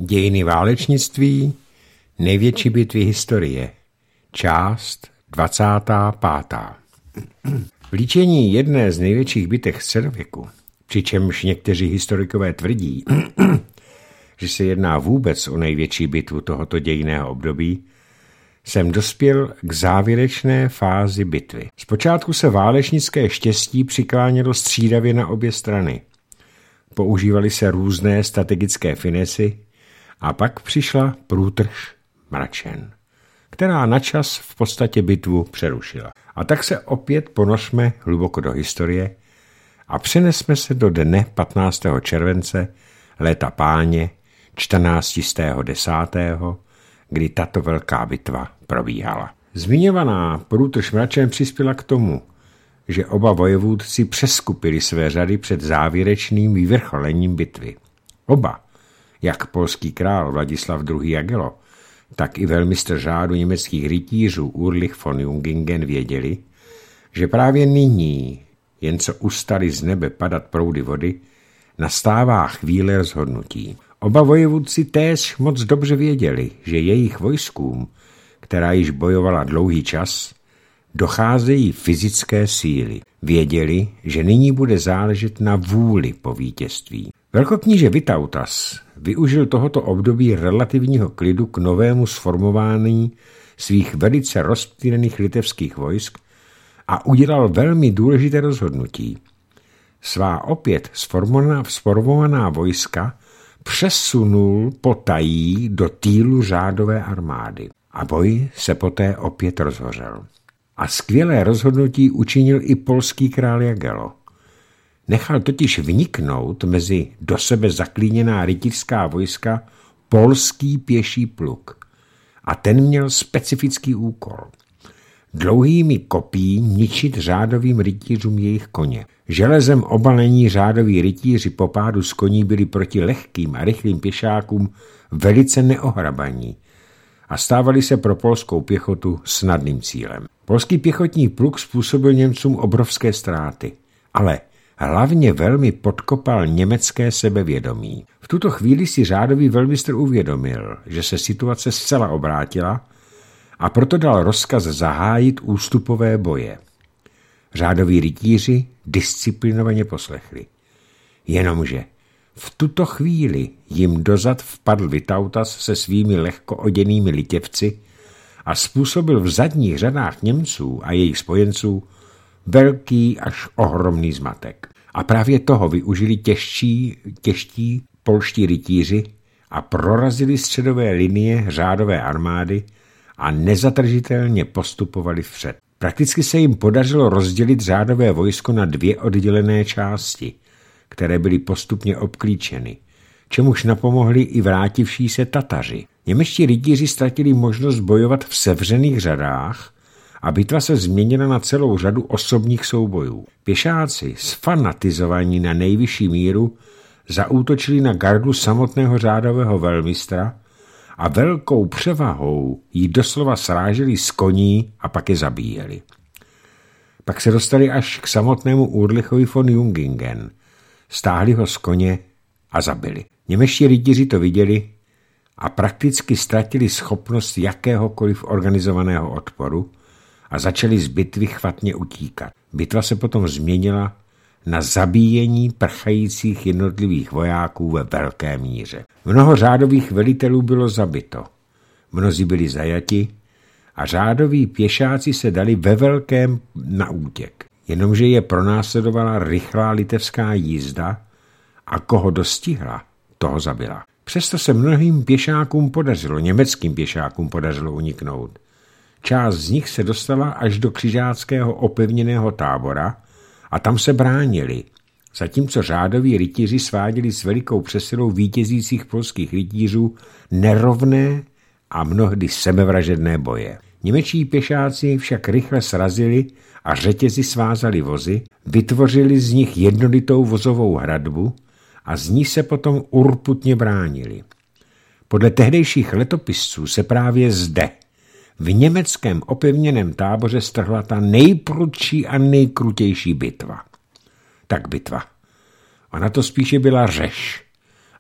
Dějiny válečnictví, největší bitvy historie, část 25. V líčení jedné z největších bitev středověku, přičemž někteří historikové tvrdí, že se jedná vůbec o největší bitvu tohoto dějinného období, jsem dospěl k závěrečné fázi bitvy. Zpočátku se válečnické štěstí přiklánělo střídavě na obě strany. Používaly se různé strategické finesy a pak přišla průtrž mračen, která načas v podstatě bitvu přerušila. A tak se opět ponořme hluboko do historie a přenesme se do dne 15. července léta páně 1410., kdy tato velká bitva probíhala. Zmiňovaná průtrž mračen přispěla k tomu, že oba vojevůdci přeskupili své řady před závěrečným vyvrcholením bitvy. Oba, jak polský král Vladislav II. Jagelló, tak i velmistr řádu německých rytířů Ulrich von Jungingen věděli, že právě nyní, jen co ustaly z nebe padat proudy vody, nastává chvíle rozhodnutí. Oba vojevůdci též moc dobře věděli, že jejich vojskům, která již bojovala dlouhý čas, docházejí fyzické síly. Věděli, že nyní bude záležet na vůli po vítězství. Velkokníže Vytautas využil tohoto období relativního klidu k novému sformování svých velice rozptýlených litevských vojsk a udělal velmi důležité rozhodnutí. Svá opět sformovaná vojska přesunul potají do týlu řádové armády. A boj se poté opět rozhořel. A skvělé rozhodnutí učinil i polský král Jagelló. Nechal totiž vniknout mezi do sebe zaklíněná rytířská vojska polský pěší pluk. A ten měl specifický úkol. Dlouhými kopí ničit řádovým rytířům jejich koně. Železem obalení řádoví rytíři po pádu z koní byli proti lehkým a rychlým pěšákům velice neohrabaní a stávali se pro polskou pěchotu snadným cílem. Polský pěchotní pluk způsobil Němcům obrovské ztráty, ale hlavně velmi podkopal německé sebevědomí. V tuto chvíli si řádový velmistr uvědomil, že se situace zcela obrátila a proto dal rozkaz zahájit ústupové boje. Řádoví rytíři disciplinovaně poslechli. Jenomže v tuto chvíli jim dozad vpadl Vytautas se svými lehko oděnými litěvci a způsobil v zadních řadách Němců a jejich spojenců velký až ohromný zmatek. A právě toho využili těžší polští rytíři a prorazili středové linie řádové armády a nezatržitelně postupovali vpřed. Prakticky se jim podařilo rozdělit řádové vojsko na dvě oddělené části, které byly postupně obklíčeny, čemuž napomohli i vrátivší se Tataři. Němečtí rytíři ztratili možnost bojovat v sevřených řadách a bitva se změnila na celou řadu osobních soubojů. Pěšáci, sfanatizovaní na nejvyšší míru, zaútočili na gardu samotného řádového velmistra a velkou převahou ji doslova sráželi z koní a pak je zabíjeli. Pak se dostali až k samotnému Ulrichovi von Jungingen, stáhli ho z koně a zabili. Němečtí rytíři to viděli a prakticky ztratili schopnost jakéhokoliv organizovaného odporu a začali z bitvy chvatně utíkat. Bitva se potom změnila na zabíjení prchajících jednotlivých vojáků ve velké míře. Mnoho řádových velitelů bylo zabito, mnozí byli zajati a řádoví pěšáci se dali ve velkém na útěk. Jenomže je pronásledovala rychlá litevská jízda a koho dostihla, toho zabila. Přesto se mnohým pěšákům podařilo, německým pěšákům podařilo uniknout. Část z nich se dostala až do křižáckého opevněného tábora a tam se bránili, zatímco řádoví rytíři sváděli s velikou přesilou vítězících polských rytířů nerovné a mnohdy sebevražedné boje. Němečtí pěšáci však rychle srazili a řetězy svázali vozy, vytvořili z nich jednolitou vozovou hradbu a z ní se potom urputně bránili. Podle tehdejších letopisců se právě zde, v německém opevněném táboře, strhla ta nejprudší a nejkrutější bitva. Tak bitva. Ona to spíše byla řeš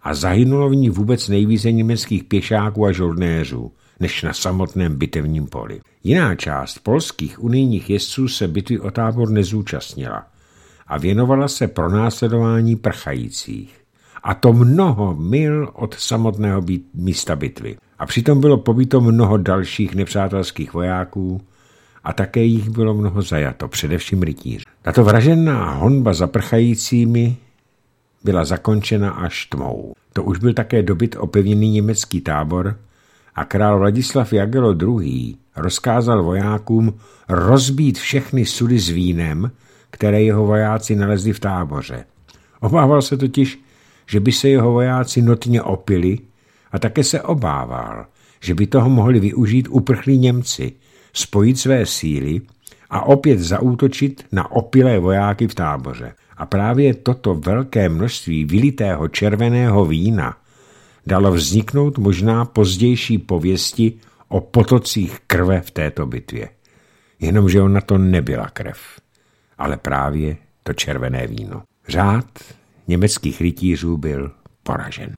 a zahynulo v ní vůbec nejvíce německých pěšáků a žoldnéřů, než na samotném bitevním poli. Jiná část polských unijních jezdců se bitvy o Tábor nezúčastnila a věnovala se pronásledování prchajících. A to mnoho mil od samotného místa bitvy. A přitom bylo pobito mnoho dalších nepřátelských vojáků a také jich bylo mnoho zajato, především rytířů. Tato vraženná honba za prchajícími byla zakončena až tmou. To už byl také dobyt opevněný německý tábor a král Vladislav Jagelló II. Rozkázal vojákům rozbít všechny sudy s vínem, které jeho vojáci nalezli v táboře. Obával se totiž, že by se jeho vojáci notně opili a také se obával, že by toho mohli využít uprchlí Němci, spojit své síly a opět zaútočit na opilé vojáky v táboře. A právě toto velké množství vylitého červeného vína dalo vzniknout možná pozdější pověsti o potocích krve v této bitvě. Jenomže ona to nebyla krev, ale právě to červené víno. Řád německých rytířů byl poražen.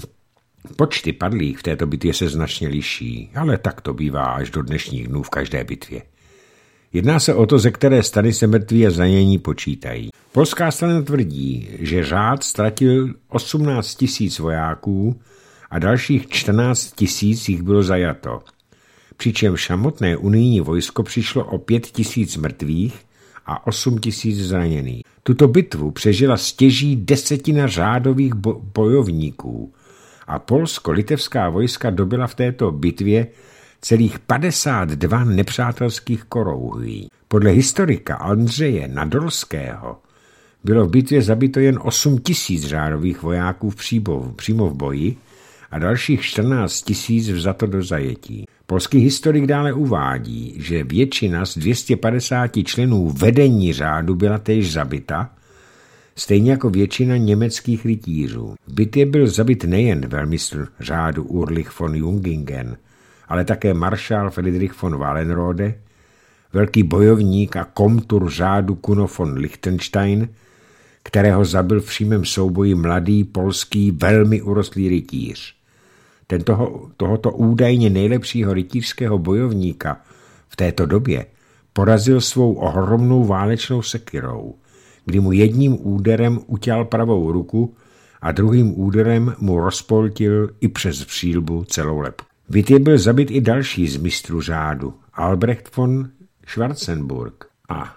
Počty padlých v této bitvě se značně liší, ale tak to bývá až do dnešních dnů v každé bitvě. Jedná se o to, ze které strany se mrtví a zranění počítají. Polská strana tvrdí, že řád ztratil 18 000 vojáků a dalších 14 000 jich bylo zajato. Přičemž samotné unijní vojsko přišlo o 5 000 mrtvých a 8 000 zraněných. Tuto bitvu přežila stěží 10 řádových bojovníků a polsko-litevská vojska dobyla v této bitvě celých 52 nepřátelských korouhví. Podle historika Andřeje Nadolského bylo v bitvě zabito jen 8 000 řádových vojáků přímo v boji a dalších 14 000 vzato do zajetí. Polský historik dále uvádí, že většina z 250 členů vedení řádu byla též zabita, stejně jako většina německých rytířů. V bitvě byl zabit nejen velmistr řádu Ulrich von Jungingen, ale také maršál Friedrich von Wallenrode, velký bojovník a komtur řádu Kuno von Lichtenstein, kterého zabil v přímém souboji mladý polský velmi urostlý rytíř. Tohoto údajně nejlepšího rytířského bojovníka v této době porazil svou ohromnou válečnou sekyrou, kdy mu jedním úderem uťal pravou ruku a druhým úderem mu rozpoltil i přes přílbu celou lebku. V bitvě byl zabit i další z mistrů řádu, Albrecht von Schwarzenburg a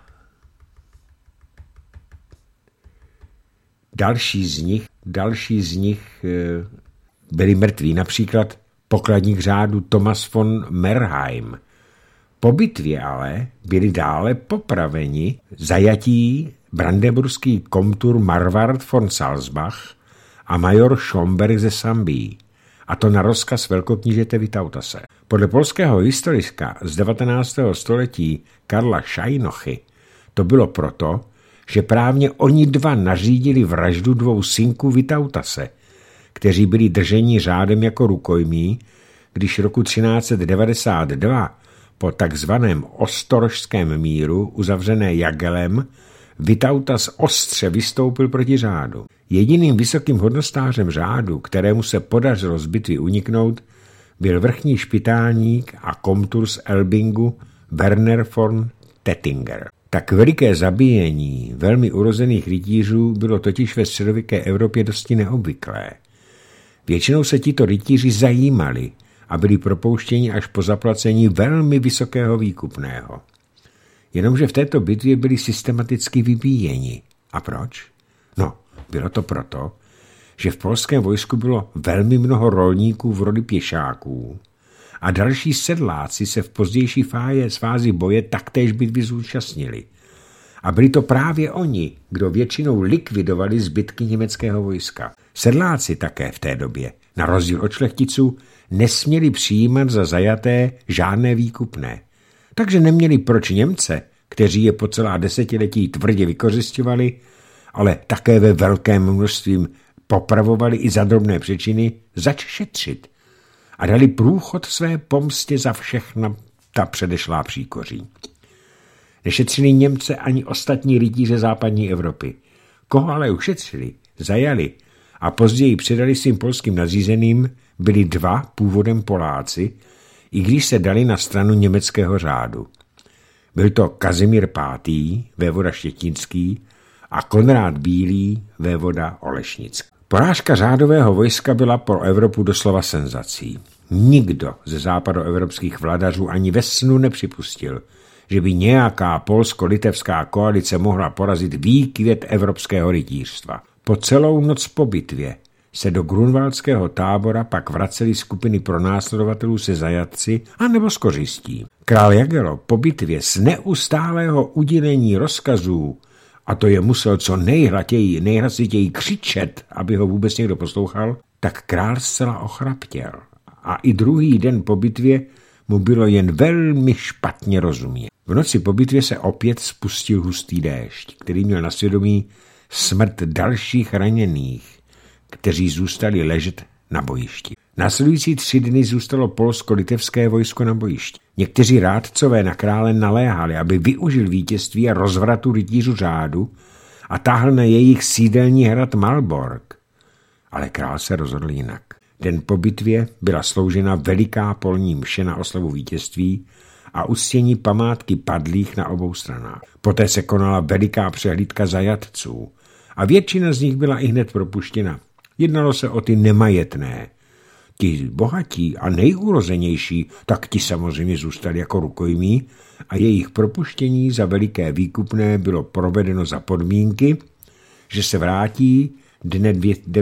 další z nich byli mrtví, například pokladník řádu Thomas von Merheim. Po bitvě ale byli dále popraveni zajatí brandenburský komtur Marwart von Salzbach a major Schomberg ze Sambii, a to na rozkaz velkoknížete Vytautase. Podle polského historika z 19. století Karla Šajnochy to bylo proto, že právě oni dva nařídili vraždu 2 synků Vytautase, kteří byli drženi řádem jako rukojmí, když roku 1392 po takzvaném Ostrožském míru uzavřené Jagellem Vytautas ostře vystoupil proti řádu. Jediným vysokým hodnostářem řádu, kterému se podařilo z bitvy uniknout, byl vrchní špitálník a komtur z Elbingu Werner von Tettinger. Tak veliké zabíjení velmi urozených rytířů bylo totiž ve středověké Evropě dosti neobvyklé. Většinou se tito rytíři zajímali a byli propouštěni až po zaplacení velmi vysokého výkupného. Jenomže v této bitvě byli systematicky vybíjeni. A proč? No, bylo to proto, že v polském vojsku bylo velmi mnoho rolníků v roli pěšáků a další sedláci se v pozdější fázi boje taktéž bitvy zúčastnili. A byli to právě oni, kdo většinou likvidovali zbytky německého vojska. Sedláci také v té době, na rozdíl od šlechticů, nesměli přijímat za zajaté žádné výkupné. Takže neměli proč Němce, kteří je po celá desetiletí tvrdě vykořisťovali, ale také ve velkém množství popravovali i za drobné přečiny, zač šetřit a dali průchod své pomstě za všechna ta předešlá příkoří. Nešetřili Němce ani ostatní rytíře západní Evropy. Koho ale ušetřili, zajali a později předali svým polským nadřízeným, byli dva původem Poláci, i když se dali na stranu německého řádu. Byl to Kazimír V., vévoda štětínský, a Konrád Bílý, vévoda olešnický. Porážka řádového vojska byla pro Evropu doslova senzací. Nikdo ze západoevropských vladařů ani ve snu nepřipustil, že by nějaká polsko-litevská koalice mohla porazit výkvět evropského rytířstva. Po celou noc po bitvě se do grunwaldského tábora pak vracely skupiny pronásledovatelů se zajatci anebo s kořistí. Král Jagelló po bitvě z neustálého udílení rozkazů, a to je musel co nejhlasitěji křičet, aby ho vůbec někdo poslouchal, tak král zcela ochraptěl. A i druhý den po bitvě mu bylo jen velmi špatně rozumět. V noci po bitvě se opět spustil hustý déšť, který měl na svědomí smrt dalších raněných, kteří zůstali ležet na bojišti. Následující 3 dny zůstalo polsko-litevské vojsko na bojišti. Někteří rádcové na krále naléhali, aby využil vítězství a rozvratu rytířů řádu a táhl na jejich sídelní hrad Malbork. Ale král se rozhodl jinak. Den po bitvě byla sloužena veliká polní mše na oslavu vítězství a uctění památky padlých na obou stranách. Poté se konala veliká přehlídka zajatců a většina z nich byla ihned propuštěna. Jednalo se o ty nemajetné. Ti bohatí a nejurozenější, tak ti samozřejmě zůstali jako rukojmí a jejich propuštění za veliké výkupné bylo provedeno za podmínky, že se vrátí dne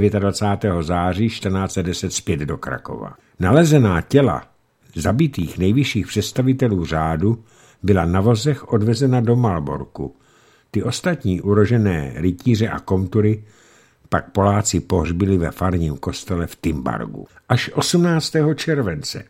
29. září 1410 zpět do Krakova. Nalezená těla zabitých nejvyšších představitelů řádu byla na vozech odvezena do Malborku. Ty ostatní urožené rytíře a komtury pak Poláci pohřbili ve farním kostele v Timbargu. Až 18. července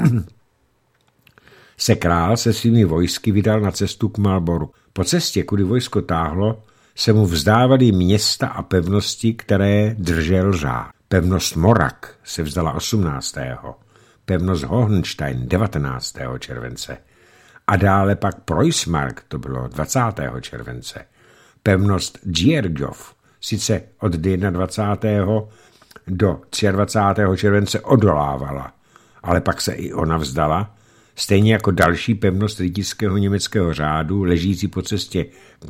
se král se svými vojsky vydal na cestu k Malborku. Po cestě, kudy vojsko táhlo, se mu vzdávaly města a pevnosti, které držel řád. Pevnost Morak se vzdala 18. Pevnost Hohenstein 19. července a dále pak Preußmark, to bylo 20. července. Pevnost Djeržov sice od 21. do 23. července odolávala, ale pak se i ona vzdala, stejně jako další pevnost rytířského německého řádu, ležící po cestě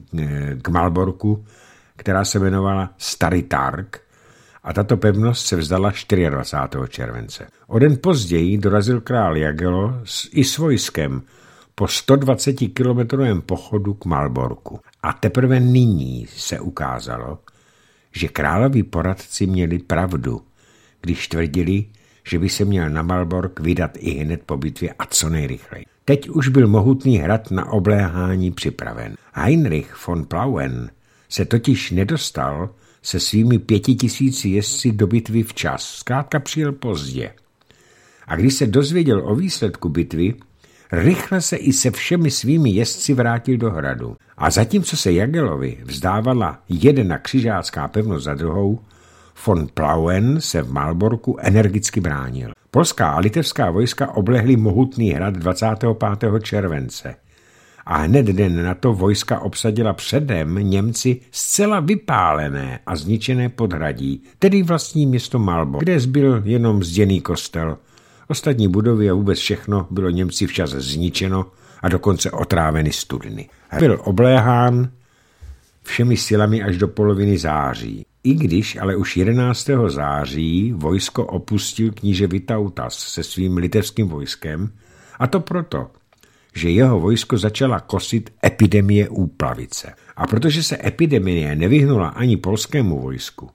k Malborku, která se jmenovala Starý Targ, a tato pevnost se vzdala 24. července. O den později dorazil král Jagelló i s vojskem po 120-kilometrovém pochodu k Malborku. A teprve nyní se ukázalo, že královi poradci měli pravdu, když tvrdili, že by se měl na Malbork vydat i hned po bitvě a co nejrychleji. Teď už byl mohutný hrad na obléhání připraven. Heinrich von Plauen se totiž nedostal se svými 5000 jezdci do bitvy včas, zkrátka přijel pozdě. A když se dozvěděl o výsledku bitvy, rychle se i se všemi svými jezdci vrátil do hradu. A zatímco se Jagellovi vzdávala jedna křižácká pevnost za druhou, von Plauen se v Malborku energicky bránil. Polská a litevská vojska oblehly mohutný hrad 25. července. A hned den na to vojska obsadila předem Němci zcela vypálené a zničené podhradí, tedy vlastní město Malbork, kde zbyl jenom zděný kostel. Ostatní budovy a vůbec všechno bylo Němci včas zničeno a dokonce otráveny studny. Byl obléhán všemi silami až do poloviny září. I když ale už 11. září vojsko opustil kníže Vytautas se svým litevským vojskem, a to proto, že jeho vojsko začala kosit epidemie úplavice. A protože se epidemie nevyhnula ani polskému vojsku,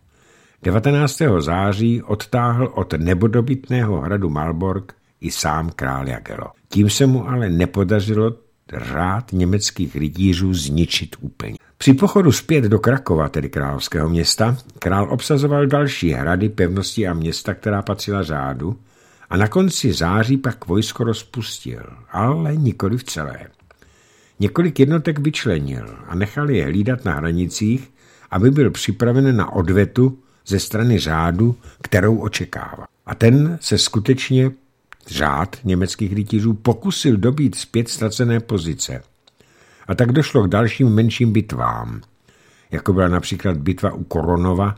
19. září odtáhl od nebodobytného hradu Malbork i sám král Jagelló. Tím se mu ale nepodařilo řád německých rytířů zničit úplně. Při pochodu zpět do Krakova, tedy královského města, král obsazoval další hrady, pevnosti a města, která patřila řádu, a na konci září pak vojsko rozpustil, ale nikoli v celé. Několik jednotek vyčlenil a nechal je hlídat na hranicích, aby byl připraven na odvetu ze strany řádu, kterou očekával. A ten se skutečně řád německých rytířů pokusil dobít zpět ztracené pozice. A tak došlo k dalším menším bitvám, jako byla například bitva u Koronova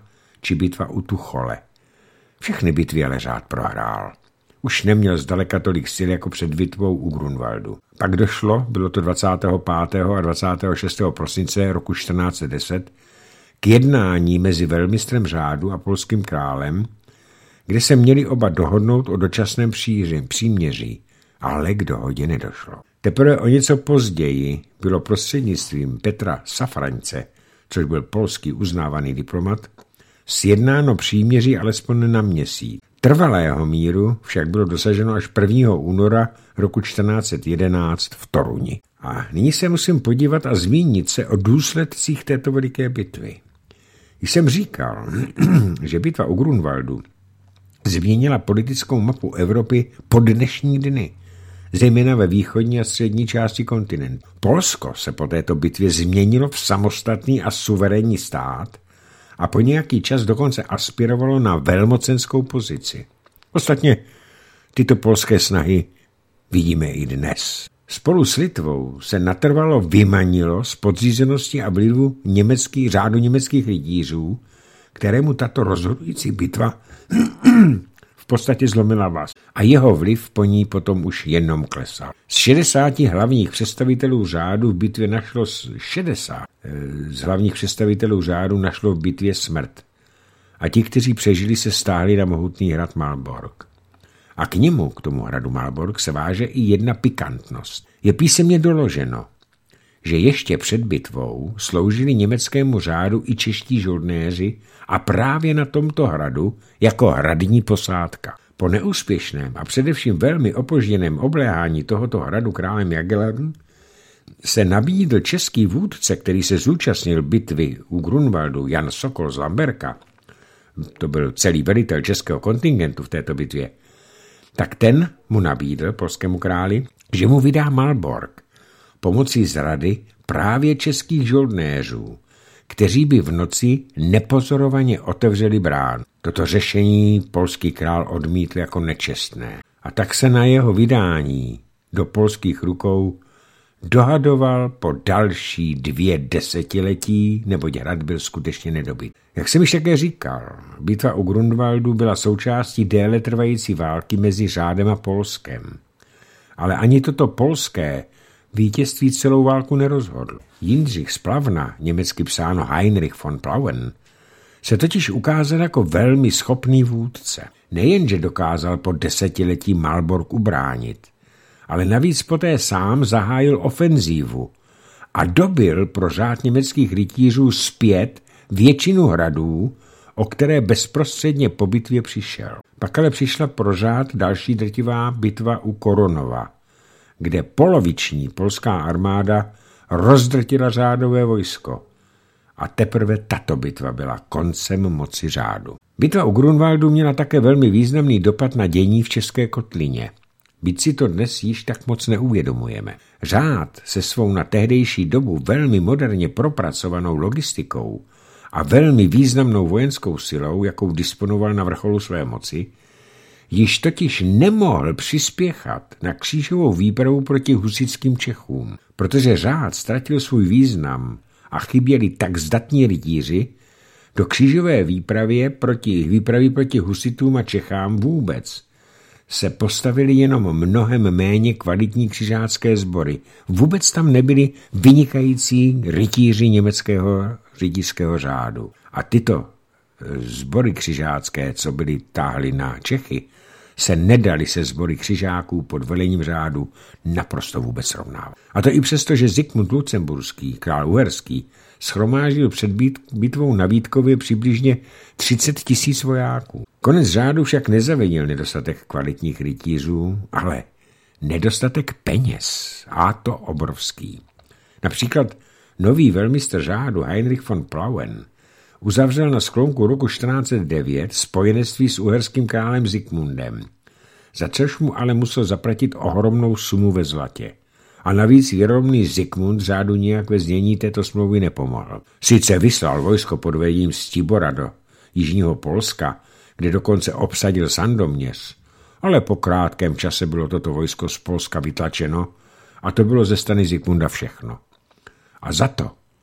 či bitva u Tuchole. Všechny bitvy ale řád prohrál. Už neměl zdaleka tolik sil jako před bitvou u Grunwaldu. Pak došlo, bylo to 25. a 26. prosince roku 1410, k jednání mezi velmistrem řádu a polským králem, kde se měli oba dohodnout o dočasném příměří, ale k dohodě nedošlo. Teprve o něco později bylo prostřednictvím Petra Safraňce, což byl polský uznávaný diplomat, sjednáno příměří alespoň na měsíc. Trvalého míru však bylo dosaženo až 1. února roku 1411 v Toruni. A nyní se musím podívat a zmínit se o důsledcích této veliké bitvy. Jsem říkal, že bitva u Grunwaldu změnila politickou mapu Evropy po dnešní dny, zejména ve východní a střední části kontinentu. Polsko se po této bitvě změnilo v samostatný a suverénní stát a po nějaký čas dokonce aspirovalo na velmocenskou pozici. Ostatně tyto polské snahy vidíme i dnes. Spolu s Litvou se natrvalo vymanilo z podřízenosti a vlivu řádu německých rytířů, kterému tato rozhodující bitva v podstatě zlomila vaz. A jeho vliv po ní potom už jenom klesal. Z 60 hlavních představitelů řádu v bitvě našlo 60. Z hlavních představitelů řádu našlo v bitvě smrt. A ti, kteří přežili, se stáhli na mohutný hrad Malbork. A k tomu hradu Malbork, se váže i jedna pikantnost. Je písemně doloženo, že ještě před bitvou sloužili německému řádu i čeští žoldnéři a právě na tomto hradu jako hradní posádka. Po neúspěšném a především velmi opožděném obléhání tohoto hradu králem Jagellem se nabídl český vůdce, který se zúčastnil bitvy u Grunwaldu, Jan Sokol z Lamberka, to byl celý velitel českého kontingentu v této bitvě, tak ten mu nabídl polskému králi, že mu vydá Malbork pomocí zrady právě českých žoldnéřů, kteří by v noci nepozorovaně otevřeli brán. Toto řešení polský král odmítl jako nečestné. A tak se na jeho vydání do polských rukou dohadoval po další 2 desetiletí, neboť hrad byl skutečně nedobyt. Jak jsem již také říkal, bitva u Grunwaldu byla součástí déle trvající války mezi řádem a Polskem. Ale ani toto polské vítězství celou válku nerozhodl. Jindřich z Plavna, německy psáno Heinrich von Plauen, se totiž ukázal jako velmi schopný vůdce. Nejenže dokázal po desetiletí Malbork ubránit, ale navíc poté sám zahájil ofenzívu a dobyl pro řád německých rytířů zpět většinu hradů, o které bezprostředně po bitvě přišel. Pak ale přišla pro řád další drtivá bitva u Koronova, kde poloviční polská armáda rozdrtila řádové vojsko. A teprve tato bitva byla koncem moci řádu. Bitva u Grunwaldu měla také velmi významný dopad na dění v České kotlině. Byť si to dnes již tak moc neuvědomujeme. Řád se svou na tehdejší dobu velmi moderně propracovanou logistikou a velmi významnou vojenskou silou, jakou disponoval na vrcholu své moci, již totiž nemohl přispěchat na křížovou výpravu proti husitským Čechům, protože řád ztratil svůj význam a chyběli tak zdatní rytíři, do křížové výpravy proti husitům a Čechám vůbec se postavili jenom mnohem méně kvalitní křižácké sbory. Vůbec tam nebyli vynikající rytíři německého rytířského řádu. A tyto sbory křižácké, co byly táhly na Čechy, se nedali se sbory křižáků pod velením řádu naprosto vůbec srovnávat. A to i přesto, že Zikmund Lucemburský, král uherský, shromáždil před bitvou na Vítkově přibližně 30 000 vojáků. Konec řádu však nezavinil nedostatek kvalitních rytířů, ale nedostatek peněz, a to obrovský. Například nový velmistr řádu Heinrich von Plauen uzavřel na sklonku roku 1409 spojenectví s uherským králem Zikmundem, za což mu ale musel zaplatit ohromnou sumu ve zlatě. A navíc věromný Zikmund řádu nijak ve znění této smlouvy nepomohl. Sice vyslal vojsko pod vedením Stibora do jižního Polska, kde dokonce obsadil Sandoměř, ale po krátkém čase bylo toto vojsko z Polska vytlačeno a to bylo ze strany Zikmunda všechno. A za to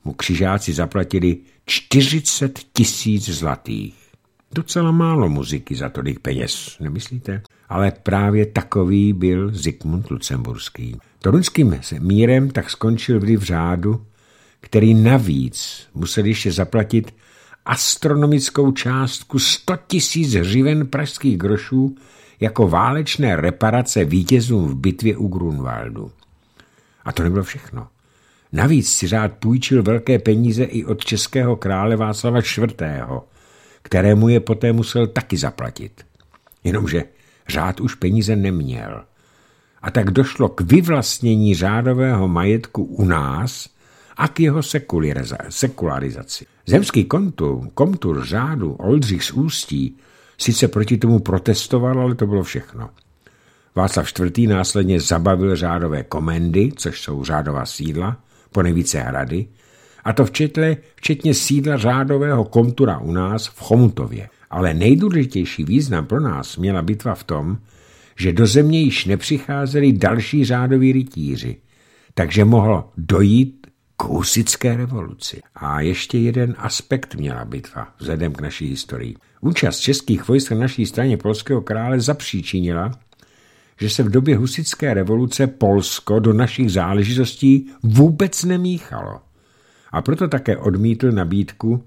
mu křižáci zaplatili 40 000 zlatých. Docela málo muziky za tolik peněz, nemyslíte? Ale právě takový byl Zikmund Lucemburský. Toruňským mírem tak skončil vliv řádu, který navíc musel ještě zaplatit astronomickou částku 100 000 hřiven pražských grošů jako válečné reparace vítězům v bitvě u Grunwaldu. A to nebylo všechno. Navíc si řád půjčil velké peníze i od českého krále Václava IV., kterému je poté musel taky zaplatit. Jenomže řád už peníze neměl. A tak došlo k vyvlastnění řádového majetku u nás a k jeho sekularizaci. Zemský komtur řádu Oldřich z Ústí sice proti tomu protestoval, ale to bylo všechno. Václav IV. Následně zabavil řádové komendy, což jsou řádová sídla, ponevíce hrady, a to včetně sídla řádového komtura u nás v Chomutově. Ale nejdůležitější význam pro nás měla bitva v tom, že do země již nepřicházeli další řádoví rytíři, takže mohlo dojít k husitské revoluci. A ještě jeden aspekt měla bitva vzhledem k naší historii. Účast českých vojsk na naší straně polského krále zapříčinila, že se v době husitské revoluce Polsko do našich záležitostí vůbec nemíchalo. A proto také odmítl nabídku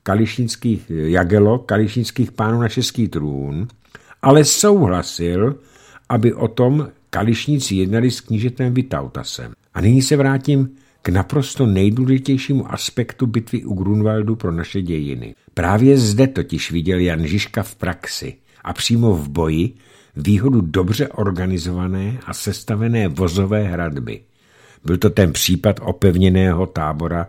kališnických pánů na český trůn, ale souhlasil, aby o tom Kališníci jednali s knížetem Vytautasem. A nyní se vrátím k naprosto nejdůležitějšímu aspektu bitvy u Grunwaldu pro naše dějiny. Právě zde totiž viděl Jan Žižka v praxi a přímo v boji výhodu dobře organizované a sestavené vozové hradby. Byl to ten případ opevněného tábora,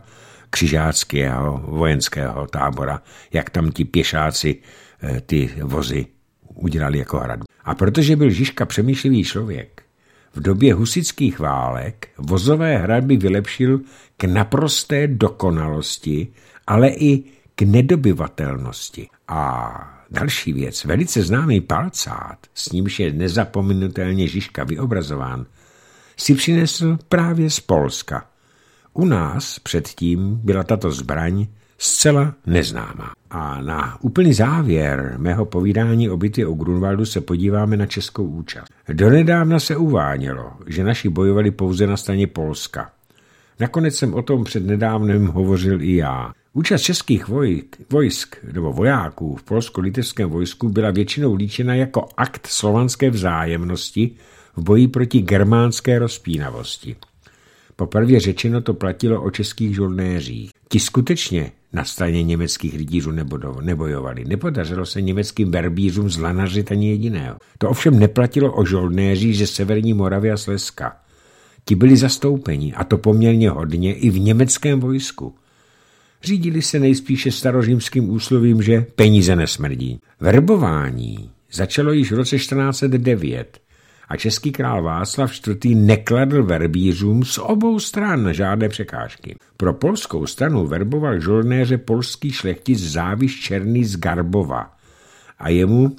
křižáckého vojenského tábora, jak tam ti pěšáci ty vozy udělali jako hradbu. A protože byl Žižka přemýšlivý člověk, v době husitských válek vozové hradby vylepšil k naprosté dokonalosti, ale i k nedobyvatelnosti. A další věc, velice známý palcát, s nímž je nezapomenutelně Žižka vyobrazován, si přinesl právě z Polska. U nás předtím byla tato zbraň zcela neznámá. A na úplný závěr mého povídání o bitvě u Grunwaldu se podíváme na českou účast. Donedávna se uvádělo, že naši bojovali pouze na straně Polska. Nakonec jsem o tom přednedávnem hovořil i já. Účast českých vojsk nebo vojáků v polsko-litevském vojsku byla většinou líčena jako akt slovanské vzájemnosti v boji proti germánské rozpínavosti. Popravdě řečeno to platilo o českých žoldnéřích. Ti skutečně na straně německých rytířů nebojovali. Nepodařilo se německým verbířům zlanařit ani jediného. To ovšem neplatilo o žoldnéřích ze severní Moravy a Slezska. Ti byli zastoupeni, a to poměrně hodně, i v německém vojsku. Řídili se nejspíše starořímským úslovím, že peníze nesmrdí. Verbování začalo již v roce 1409 a český král Václav IV. Nekladl verbířům z obou stran žádné překážky. Pro polskou stranu verboval žoldnéře polský šlechtic Záviš Černý z Garbova a jemu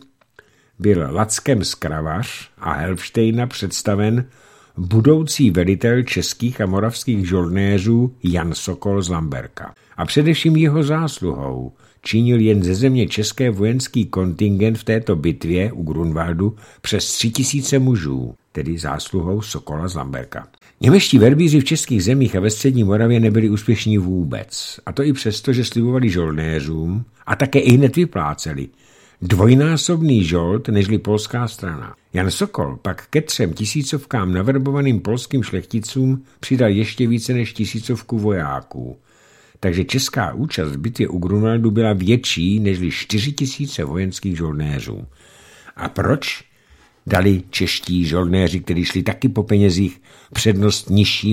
byl Lackem z Kravař a Helfštejna představen budoucí velitel českých a moravských žoldnéřů Jan Sokol z Lamberka. A především jeho zásluhou činil jen ze země české vojenský kontingent v této bitvě u Grunwaldu přes 3000 mužů, tedy zásluhou Sokola z Lamberka. Němečtí verbíři v českých zemích a ve střední Moravě nebyli úspěšní vůbec, a to i přesto, že slibovali žoldnéřům a také i hned vypláceli dvojnásobný žold nežli polská strana. Jan Sokol pak ke 3000 naverbovaným polským šlechticům přidal ještě více než 1000 vojáků. Takže česká účast v bitvě u Grunwaldu byla větší nežli 4000 vojenských žoldnéřů. A proč dali čeští žoldnéři, kteří šli taky po penězích, přednost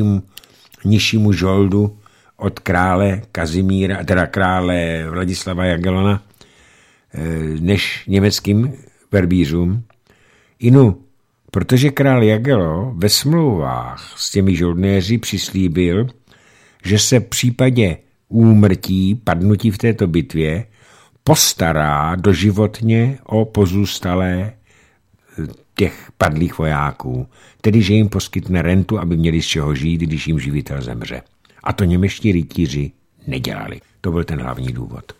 nižšímu žoldu od krále Kazimíra, teda krále Vladislava Jagellona, než německým verbířům? Protože král Jagello ve smlouvách s těmi žoldnéři přislíbil, že se v případě úmrtí, padnutí v této bitvě, postará doživotně o pozůstalé těch padlých vojáků, tedy že jim poskytne rentu, aby měli z čeho žít, když jim živitel zemře. A to němečtí rytíři nedělali. To byl ten hlavní důvod.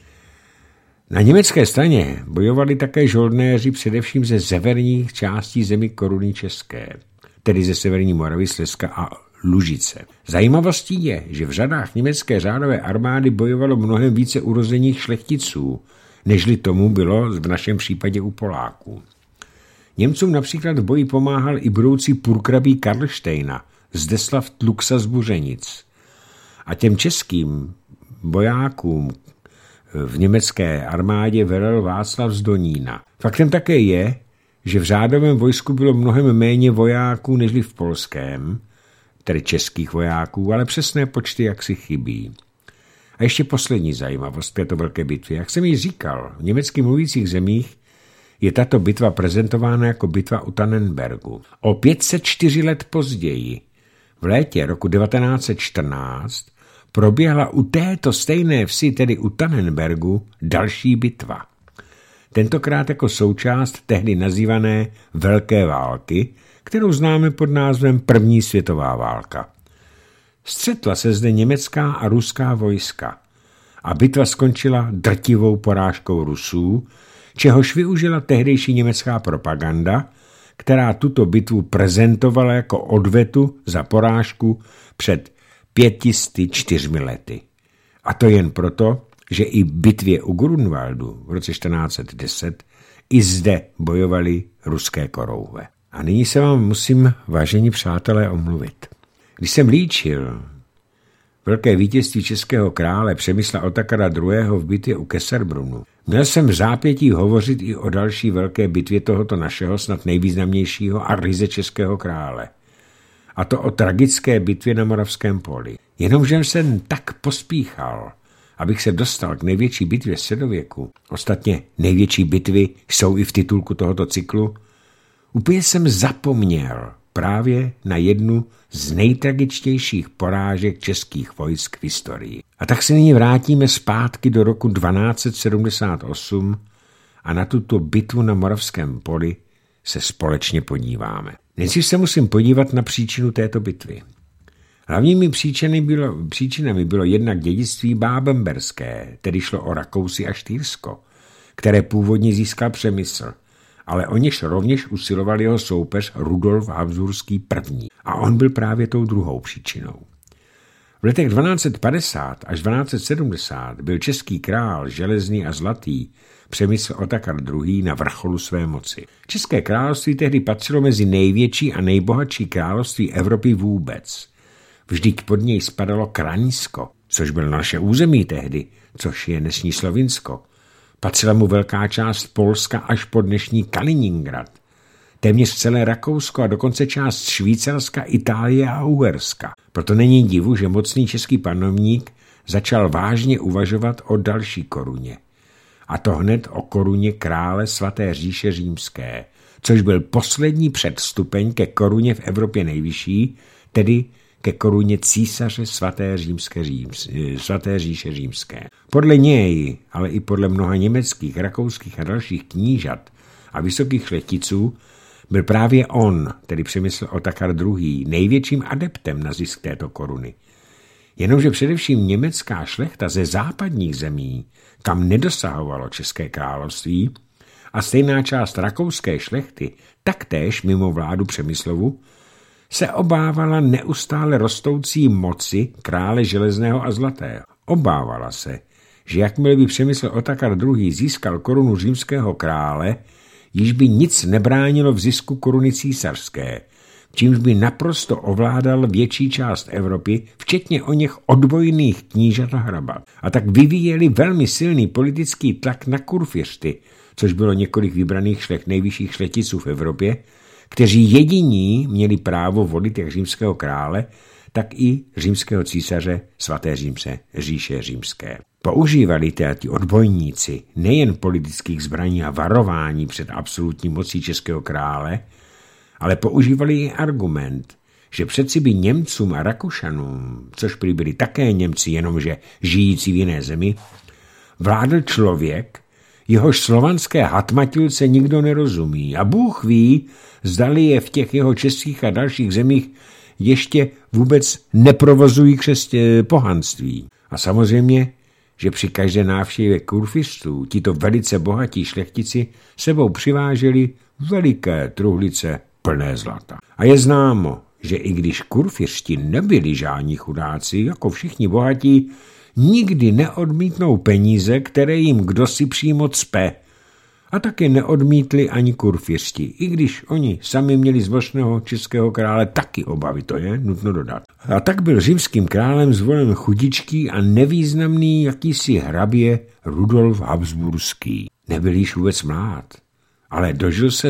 Na německé straně bojovali také žoldnéři především ze severních částí zemí koruny české, tedy ze severní Moravy, Slezska a Lužice. Zajímavostí je, že v řadách německé řádové armády bojovalo mnohem více urozených šlechticů, nežli tomu bylo v našem případě u Poláků. Němcům například v boji pomáhal i budoucí purkrabí Karlštejna, Zdeslav Tluxa z Buřenic. A těm českým bojákům v německé armádě velel Václav z Donína. Faktem také je, že v řádovém vojsku bylo mnohem méně vojáků nežli v polském, tedy českých vojáků, ale přesné počty jaksi chybí. A ještě poslední zajímavost k této velké bitvě. Jak jsem již říkal, v německy mluvících zemích je tato bitva prezentována jako bitva u Tannenbergu. O 504 let později, v létě roku 1914, proběhla u této stejné vsi, tedy u Tannenbergu, další bitva. Tentokrát jako součást tehdy nazývané Velké války, kterou známe pod názvem První světová válka. Střetla se zde německá a ruská vojska a bitva skončila drtivou porážkou Rusů, čehož využila tehdejší německá propaganda, která tuto bitvu prezentovala jako odvetu za porážku před 504 lety. A to jen proto, že i v bitvě u Grunwaldu v roce 1410 i zde bojovali ruské korouhve. A nyní se vám musím, vážení přátelé, omluvit. Když jsem líčil velké vítězství českého krále Přemysla Otakara II. V bitvě u Keserbrunnu, měl jsem v zápětí hovořit i o další velké bitvě tohoto našeho snad nejvýznamnějšího a ryze českého krále. A to o tragické bitvě na Moravském poli. Jenomže jsem tak pospíchal, abych se dostal k největší bitvě středověku. Ostatně největší bitvy jsou i v titulku tohoto cyklu. Úplně jsem zapomněl právě na jednu z nejtragičtějších porážek českých vojsk v historii. A tak se nyní vrátíme zpátky do roku 1278 a na tuto bitvu na Moravském poli se společně podíváme. Nejdřív se musím podívat na příčinu této bitvy. Hlavními příčinami bylo jednak dědictví bábemberské, tedy šlo o Rakousy a Štýrsko, které původně získal Přemysl, ale o něž rovněž usiloval jeho soupeř Rudolf Habsburský I. A on byl právě tou druhou příčinou. V letech 1250 až 1270 byl český král železný a zlatý Přemysl Otakar II. Na vrcholu své moci. České království tehdy patřilo mezi největší a nejbohatší království Evropy vůbec. Vždyť pod něj spadalo Kraňsko, což bylo naše území tehdy, což je dnešní Slovinsko. Patřila mu velká část Polska až po dnešní Kaliningrad. Téměř celé Rakousko a dokonce část Švýcarska, Itálie a Uherska. Proto není divu, že mocný český panovník začal vážně uvažovat o další koruně. A to hned o koruně krále Svaté říše římské, což byl poslední předstupeň ke koruně v Evropě nejvyšší, tedy ke koruně císaře Svaté říše římské. Podle něj, ale i podle mnoha německých, rakouských a dalších knížat a vysokých šlechticů, byl právě on, tedy Přemysl Otakar II., největším adeptem na zisk této koruny. Jenomže především německá šlechta ze západních zemí, kam nedosahovalo České království, a stejná část rakouské šlechty, taktéž mimo vládu Přemyslovu, se obávala neustále rostoucí moci krále železného a zlatého. Obávala se, že jakmile by Přemysl Otakar II. Získal korunu římského krále, již by nic nebránilo v zisku koruny císařské, čímž by naprosto ovládal větší část Evropy, včetně o něch odbojných knížat a hrabat. A tak vyvíjeli velmi silný politický tlak na kurfiřty, což bylo několik vybraných nejvyšších šlechticů v Evropě, kteří jediní měli právo volit jak římského krále, tak i římského císaře Svaté říše římské. Používali ti odbojníci nejen politických zbraní a varování před absolutní mocí českého krále, ale používali i argument, že přeci by Němcům a Rakušanům, což byli také Němci, jenomže žijící v jiné zemi, vládl člověk, jehož slovanské hatmatilce nikdo nerozumí a Bůh ví, zdali je v těch jeho českých a dalších zemích ještě vůbec neprovozují pohanství. A samozřejmě, že při každé návštěvě kurfistů tito velice bohatí šlechtici sebou přiváželi veliké truhlice plné zlata. A je známo, že i když kurfiřti nebyli žádní chudáci, jako všichni bohatí, nikdy neodmítnou peníze, které jim kdosi přímo cpe. A taky neodmítli ani kurfiřti, i když oni sami měli z močného českého krále taky obavy, to je nutno dodat. A tak byl římským králem zvolen chudičký a nevýznamný jakýsi hrabě Rudolf Habsburský. Nebyl již vůbec mlád, ale dožil se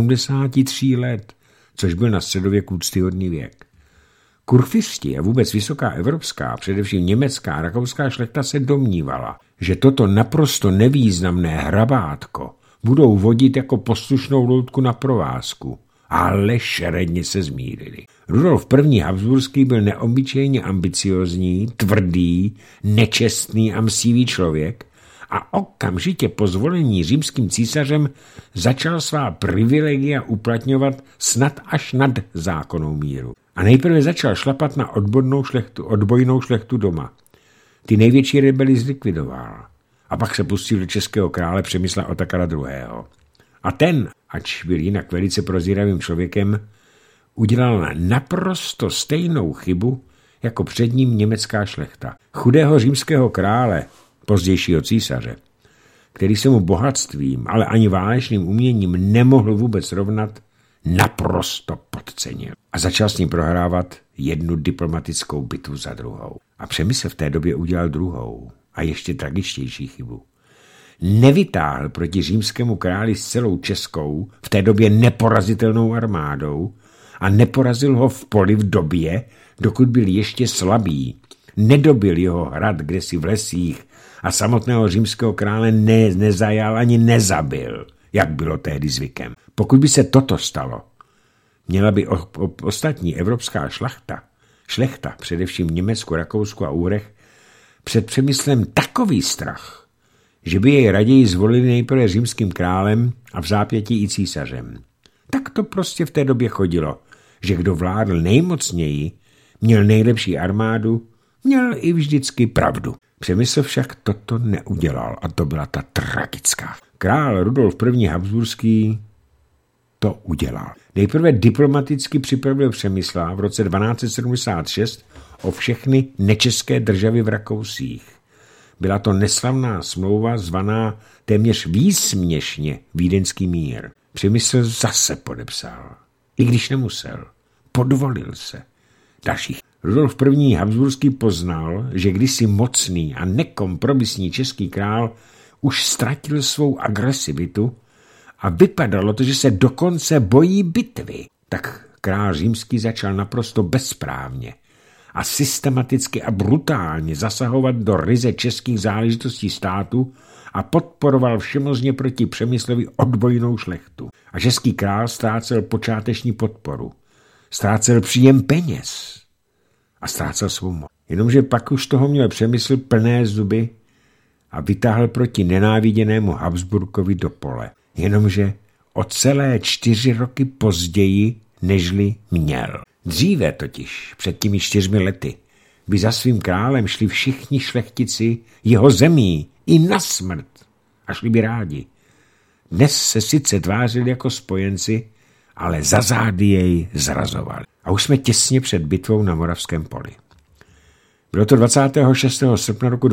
73 let, což byl na středověku úctyhodný věk. Kurfiřti a vůbec vysoká evropská, především německá a rakouská šlechta se domnívala, že toto naprosto nevýznamné hrabátko budou vodit jako poslušnou loutku na provázku, ale šeredně se zmírili. Rudolf I. Habsburský byl neobyčejně ambiciozní, tvrdý, nečestný a mstivý člověk a okamžitě po zvolení římským císařem začal svá privilegia uplatňovat snad až nad zákonnou míru. A nejprve začal šlapat na odbojnou šlechtu doma. Ty největší rebely zlikvidoval. A pak se pustil do českého krále Přemysla Otakara II. A ten, ač byl jinak velice prozíravým člověkem, udělal naprosto stejnou chybu jako před ním německá šlechta. Chudého římského krále, pozdějšího císaře, který se mu bohatstvím, ale ani válečným uměním nemohl vůbec rovnat, naprosto podcenil. A začal s ním prohrávat jednu diplomatickou bitvu za druhou. A Přemysl v té době udělal druhou a ještě tragičtější chybu. Nevytáhl proti římskému králi s celou českou, v té době neporazitelnou armádou a neporazil ho v poli v době, dokud byl ještě slabý. Nedobil jeho hrad kdesi v lesích a samotného římského krále nezajal ani nezabil, jak bylo tehdy zvykem. Pokud by se toto stalo, měla by ostatní evropská šlechta, především Německu, Rakousku a Úrech, před Přemyslem takový strach, že by jej raději zvolili nejprve římským králem a v zápětí i císařem. Tak to prostě v té době chodilo, že kdo vládl nejmocněji, měl nejlepší armádu, měl i vždycky pravdu. Přemysl však toto neudělal a to byla ta tragická. Král Rudolf I. Habsburský to udělal. Nejprve diplomaticky připravil Přemysla v roce 1276 o všechny nečeské državy v Rakousích. Byla to neslavná smlouva zvaná téměř výsměšně Vídeňský mír. Přemysl zase podepsal, i když nemusel. Podvolil se. Dalších. Rudolf I. Habsburský poznal, že kdysi mocný a nekompromisní český král už ztratil svou agresivitu a vypadalo to, že se dokonce bojí bitvy. Tak král římský začal naprosto bezprávně a systematicky a brutálně zasahovat do ryze českých záležitostí státu a podporoval všemožně proti Přemyslovi odbojnou šlechtu. A český král ztrácel počáteční podporu, ztrácel příjem peněz a ztrácel svou moc. Jenomže pak už toho měl Přemysl plné zuby a vytáhl proti nenáviděnému Habsburkovi do pole. Jenomže o celé 4 roky později, nežli měl. Dříve totiž, před těmi 4 lety, by za svým králem šli všichni šlechtici jeho zemí i na smrt a šli by rádi. Dnes se sice tvářili jako spojenci, ale za zády jej zrazovali. A už jsme těsně před bitvou na Moravském poli. Bylo to 26. srpna roku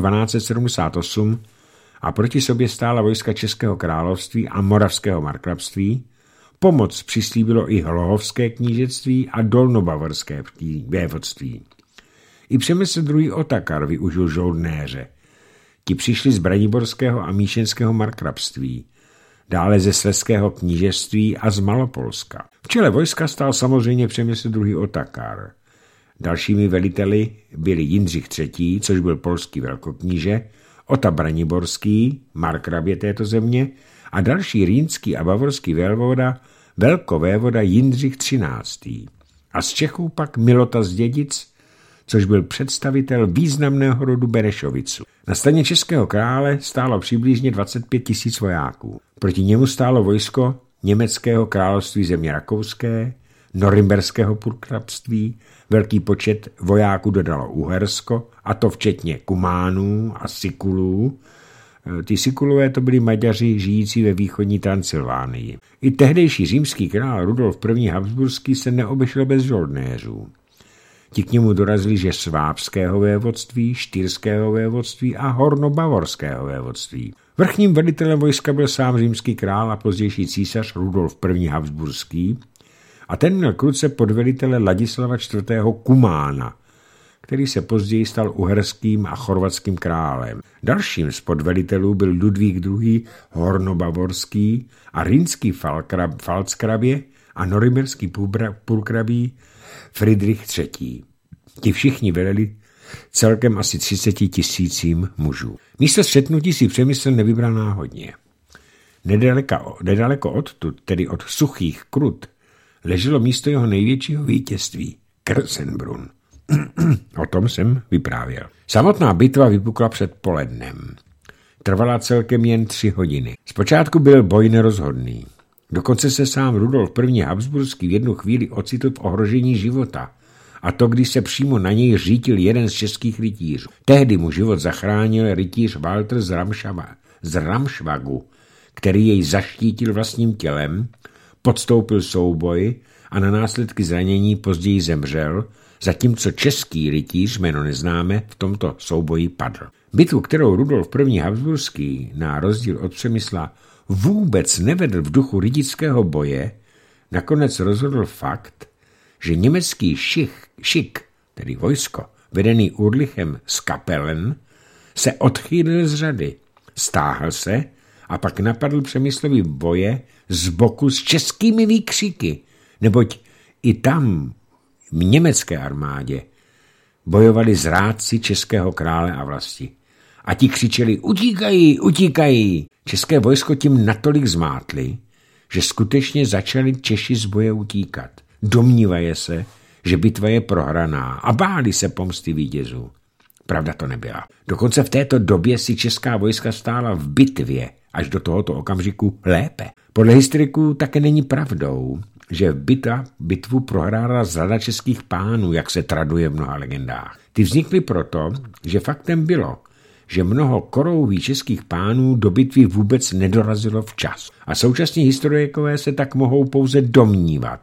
1278 a proti sobě stála vojska Českého království a Moravského markrabství. Pomoc přislíbilo i Hlohovské knížectví a Dolnobavorské vévodství. I Přemysl II. Otakar využil žoldnéře. Ti přišli z Braniborského a Míšenského markrabství, dále ze Slezského knížectví a z Malopolska. V čele vojska stál samozřejmě Přemysl II. Otakar. Dalšími veliteli byli Jindřich III., což byl polský velkokníže, Ota Braniborský, markrabě této země, a další rýnský a bavorský velkovévoda Jindřich XIII. A z Čechů pak Milota z Dědic, což byl představitel významného rodu Benešoviců. Na straně českého krále stálo přibližně 25 000 vojáků. Proti němu stálo vojsko německého království země rakouské, norimberského purkrabství, velký počet vojáků dodalo Uhersko, a to včetně Kumánů a Sikulů. Ty Sikulové to byli Maďaři žijící ve východní Transylvánii. I tehdejší římský král Rudolf I. Habsburský se neobešel bez žoldnéřů. Ti k němu dorazili že svábského vévodství, štýrského vévodství a hornobavorského vévodství. Vrchním velitelem vojska byl sám římský král a pozdější císař Rudolf I. Habsburský a ten měl k ruce podvelitele Ladislava IV. Kumána, který se později stal uherským a chorvatským králem. Dalším z podvelitelů byl Ludvík II. Hornobavorský a rýnský Pfalzgrabě a norimberský purkrabí Friedrich III. Ti všichni veleli celkem asi 30 000 mužů. Místo střetnutí si Přemysl nevybral náhodně. Nedaleko odtud, tedy od Suchých Krut, leželo místo jeho největšího vítězství, Kersenbrunn. O tom jsem vyprávěl. Samotná bitva vypukla před polednem. Trvala celkem jen 3 hodiny. Zpočátku byl boj nerozhodný. Dokonce se sám Rudolf I. Habsburský v jednu chvíli ocitl v ohrožení života. A to, když se přímo na něj řítil jeden z českých rytířů. Tehdy mu život zachránil rytíř Walter z Ramšvagu, který jej zaštítil vlastním tělem, podstoupil souboj a na následky zranění později zemřel, zatímco český rytíř, jméno neznáme, v tomto souboji padl. Bitvu, kterou Rudolf I. Habsburský na rozdíl od Přemysla vůbec nevedl v duchu rytického boje, nakonec rozhodl fakt, že německý šik, tedy vojsko, vedený Urlichem z Kapellen, se odchýlil z řady, stáhl se a pak napadl Přemyslovi boje z boku s českými výkřiky, neboť i tam v německé armádě bojovali zrádci českého krále a vlasti. A ti křičeli utíkají, utíkají. České vojsko tím natolik zmátli, že skutečně začali Češi z boje utíkat. Domnívají se, že bitva je prohraná a báli se pomsty vítězů. Pravda to nebyla. Dokonce v této době si česká vojska stála v bitvě až do tohoto okamžiku lépe. Podle historiků také není pravdou, že bitvu prohrála řada českých pánů, jak se traduje v mnoha legendách. Ty vznikly proto, že faktem bylo, že mnoho korouhví českých pánů do bitvy vůbec nedorazilo včas. A současní historikové se tak mohou pouze domnívat,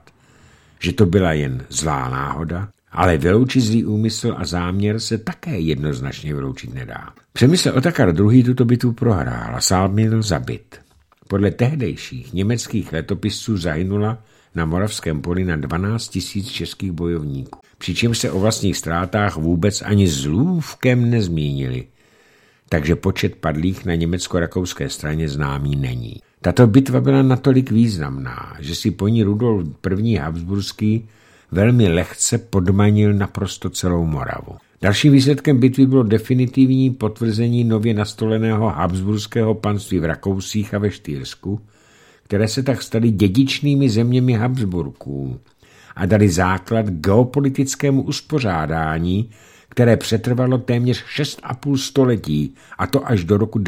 že to byla jen zlá náhoda, ale vyloučit zlý úmysl a záměr se také jednoznačně vyloučit nedá. Přemysl Otakar II. Tuto bitvu prohrál a sám byl zabit. Podle tehdejších německých letopisců zahynula na Moravském poli na 12 000 českých bojovníků, přičemž se o vlastních ztrátách vůbec ani zlůvkem nezmínili, takže počet padlých na německo-rakouské straně známý není. Tato bitva byla natolik významná, že si po ní Rudolf I. Habsburský velmi lehce podmanil naprosto celou Moravu. Dalším výsledkem bitvy bylo definitivní potvrzení nově nastoleného habsburského panství v Rakousích a ve Štýrsku, které se tak staly dědičnými zeměmi Habsburků a dali základ geopolitickému uspořádání, které přetrvalo téměř 6,5 století, a to až do roku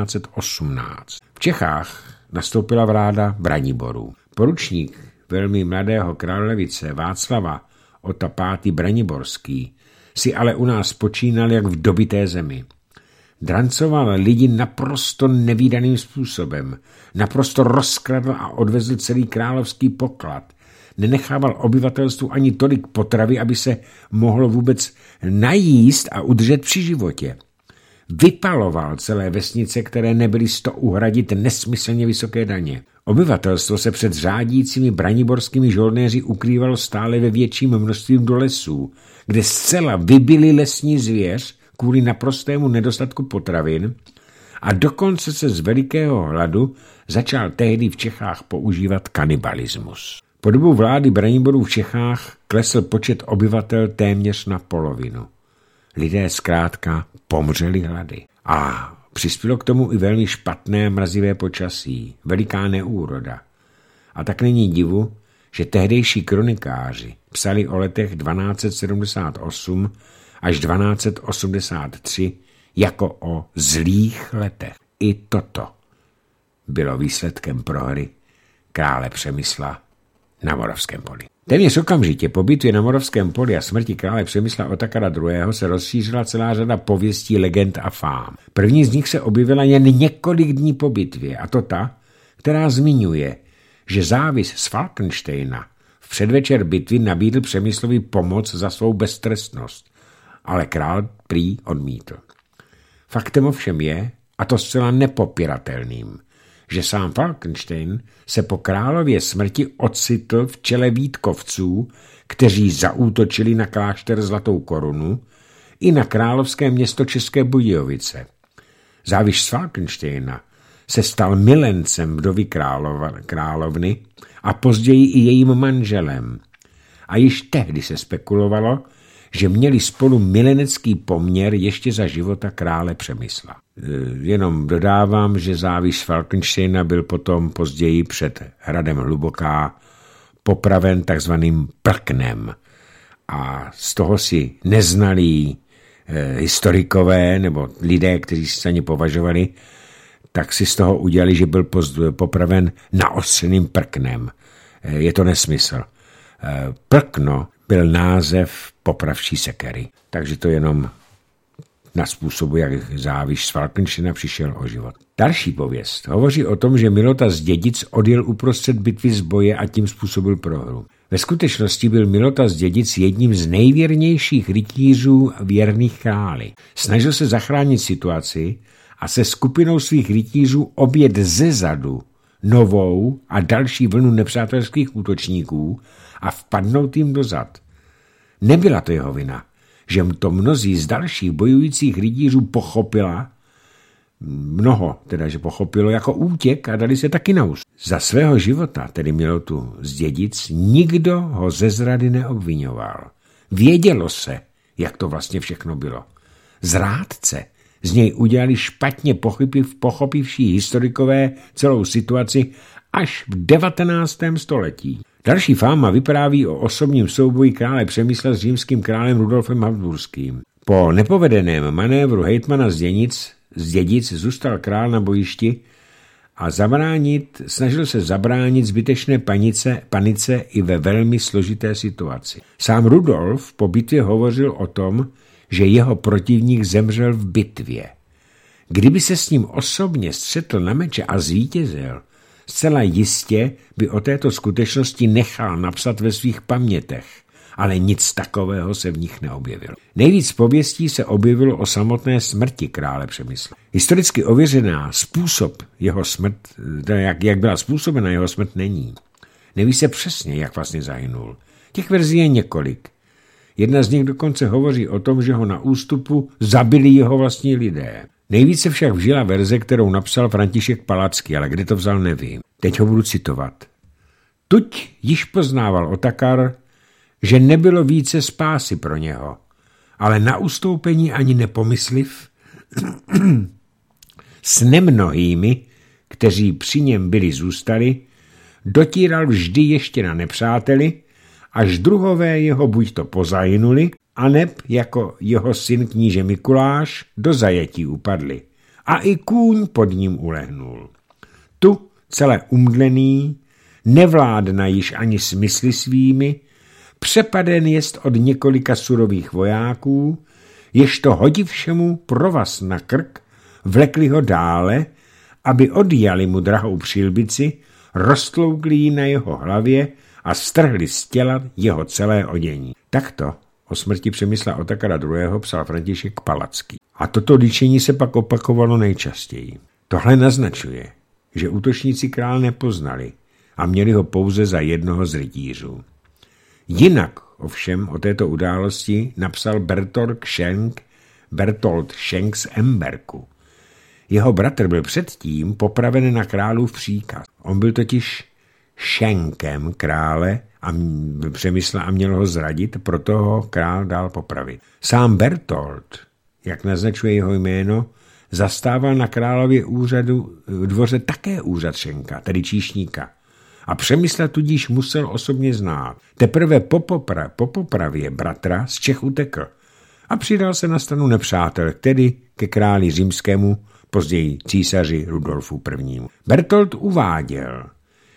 1918. V Čechách nastoupila vláda Braniborů. Poručník velmi mladého královice Václava Ota V. Braniborský si ale u nás počínal jak v dobité zemi. Drancoval lidi naprosto nevídaným způsobem, naprosto rozkradl a odvezl celý královský poklad. Nenechával obyvatelstvu ani tolik potravy, aby se mohlo vůbec najíst a udržet při životě. Vypaloval celé vesnice, které nebyly sto uhradit nesmyslně vysoké daně. Obyvatelstvo se před řádícími braniborskými žoldnéři ukrývalo stále ve větším množství do lesů, kde zcela vybili lesní zvěř kvůli naprostému nedostatku potravin a dokonce se z velikého hladu začal tehdy v Čechách používat kanibalismus. Po dobu vlády Braniborů v Čechách klesl počet obyvatel téměř na polovinu. Lidé zkrátka pomřeli hlady. A přispělo k tomu i velmi špatné mrazivé počasí, veliká neúroda. A tak není divu, že tehdejší kronikáři psali o letech 1278 až 1283 jako o zlých letech. I toto bylo výsledkem prohry krále Přemysla na Moravském poli. Téměř okamžitě po bitvě na Moravském poli a smrti krále Přemysla Otakara II. Se rozšířila celá řada pověstí, legend a fám. První z nich se objevila jen několik dní po bitvě, a to ta, která zmiňuje, že závis z Falkensteina v předvečer bitvy nabídl Přemyslovi pomoc za svou beztrestnost, ale král prý odmítl. Faktem ovšem je, a to zcela nepopiratelným, že sám Falkenstein se po králově smrti ocitl v čele Vítkovců, kteří zaútočili na klášter Zlatou Korunu i na královské město České Budějovice. Záviš z Falkensteina se stal milencem vdovy královny a později i jejím manželem. A již tehdy se spekulovalo, že měli spolu milenecký poměr ještě za života krále Přemysla. Jenom dodávám, že záviš Falkensteina byl potom později před hradem Hluboká popraven takzvaným Plknem. A z toho si neznalí historikové nebo lidé, kteří se za ně považovali, tak si z toho udělali, že byl popraven naostřeným prknem. Je to nesmysl. Prkno byl název popravčí sekery. Takže to jenom na způsobu, jak záviš z Falkensteina přišel o život. Další pověst hovoří o tom, že Milota z Dědic odjel uprostřed bitvy z boje a tím způsobil prohru. Ve skutečnosti byl Milota z Dědic jedním z nejvěrnějších rytířů věrných králi. Snažil se zachránit situaci a se skupinou svých rytířů objet zezadu novou a další vlnu nepřátelských útočníků a vpadnout jim dozad. Nebyla to jeho vina, že to mnozí z dalších bojujících rytířů že pochopilo jako útěk a dali se taky na úst. Za svého života, tedy Milotu z Dědic, nikdo ho ze zrady neobvinoval. Vědělo se, jak to vlastně všechno bylo. Zrádce z něj udělali špatně pochopivší historikové celou situaci až v 19. století. Další fáma vypráví o osobním souboji krále Přemysla s římským králem Rudolfem Habsburským. Po nepovedeném manévru hejtmana z Dědic zůstal král na bojišti a snažil se zabránit zbytečné panice i ve velmi složité situaci. Sám Rudolf po bitvě hovořil o tom, že jeho protivník zemřel v bitvě. Kdyby se s ním osobně střetl na meče a zvítězil, zcela jistě by o této skutečnosti nechal napsat ve svých pamětech, ale nic takového se v nich neobjevilo. Nejvíc pověstí se objevilo o samotné smrti krále Přemysla. Historicky ověřená způsob jeho smrt, jak byla způsobena jeho smrt, není. Neví se přesně, jak vlastně zahynul. Těch verzí je několik. Jedna z nich dokonce hovoří o tom, že ho na ústupu zabili jeho vlastní lidé. Nejvíce však vžila verze, kterou napsal František Palacký, ale kde to vzal, nevím. Teď ho budu citovat. Tuď již poznával Otakar, že nebylo více spásy pro něho, ale na ustoupení ani nepomysliv s nemnohými, kteří při něm byli zůstali, dotíral vždy ještě na nepřáteli, až druhové jeho buď to pozahynuli, aneb jako jeho syn kníže Mikuláš do zajetí upadli. A i kůň pod ním ulehnul. Tu celé umdlený, nevládna již ani smysly svými, přepaden jest od několika surových vojáků, ježto hodivšemu provaz na krk, vlekli ho dále, aby odjali mu drahou přilbici, roztloukli ji na jeho hlavě a strhli z těla jeho celé odění. Takto o smrti Přemysla Otakara II. Psal František Palacký. A toto líčení se pak opakovalo nejčastěji. Tohle naznačuje, že útočníci král nepoznali a měli ho pouze za jednoho z rytířů. Jinak ovšem o této události napsal Bertolt Schenk z Emberku. Jeho bratr byl předtím popraven na králův příkaz. On byl totiž šenkem krále a Přemysla a měl ho zradit, proto ho král dal popravit. Sám Bertolt, jak naznačuje jeho jméno, zastával na králově dvoře také úřad šenka, tedy číšníka. A Přemysla tudíž musel osobně znát. Teprve po popravě bratra z Čech utekl a přidal se na stranu nepřátel, tedy ke králi římskému, později císaři Rudolfu I. Bertolt uváděl,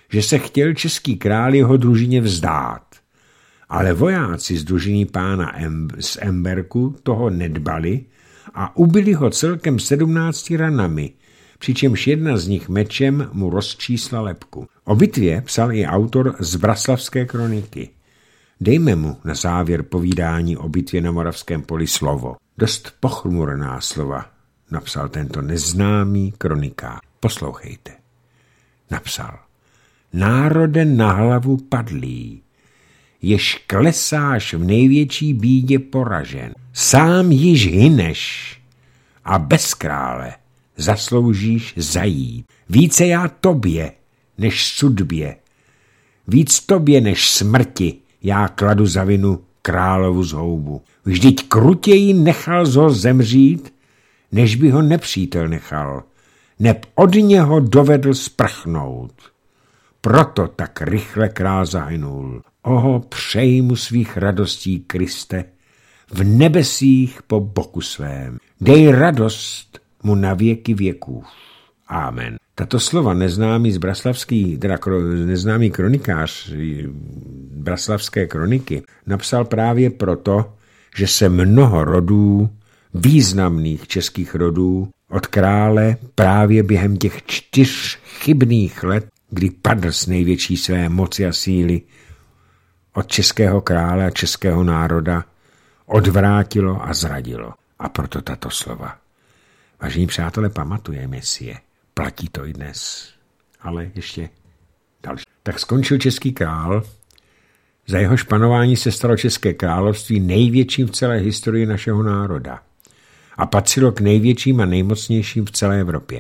že se chtěl český král jeho družině vzdát. Ale vojáci z družiny pána z Emberku toho nedbali a ubili ho celkem 17 ranami, přičemž jedna z nich mečem mu rozčísla lebku. O bitvě psal i autor z Vraslavské kroniky. Dejme mu na závěr povídání o bitvě na Moravském poli slovo. Dost pochmurná slova napsal tento neznámý kronikář. Poslouchejte. Napsal: Národe na hlavu padlý, jež klesáš v největší bídě poražen. Sám již hyneš a bez krále zasloužíš zajít. Více já tobě, než sudbě, víc tobě, než smrti, já kladu za vinu královu zhoubu. Vždyť krutěji nechal ho zemřít, než by ho nepřítel nechal, neb od něho dovedl sprchnout. Proto tak rychle král zahynul. Oho, přeji mu svých radostí, Kriste, v nebesích po boku svém. Dej radost mu na věky věků. Amen. Tato slova neznámý kronikář Vraslavské kroniky napsal právě proto, že se mnoho rodů, významných českých rodů, od krále právě během těch 4 chybných let, kdy padl z největší své moci a síly, od českého krále a českého národa odvrátilo a zradilo. A proto tato slova. Vážení přátelé, pamatujeme si je. Platí to i dnes. Ale ještě další. Tak skončil český král. Za jehož panování se stalo České království největším v celé historii našeho národa. A patřilo k největším a nejmocnějším v celé Evropě.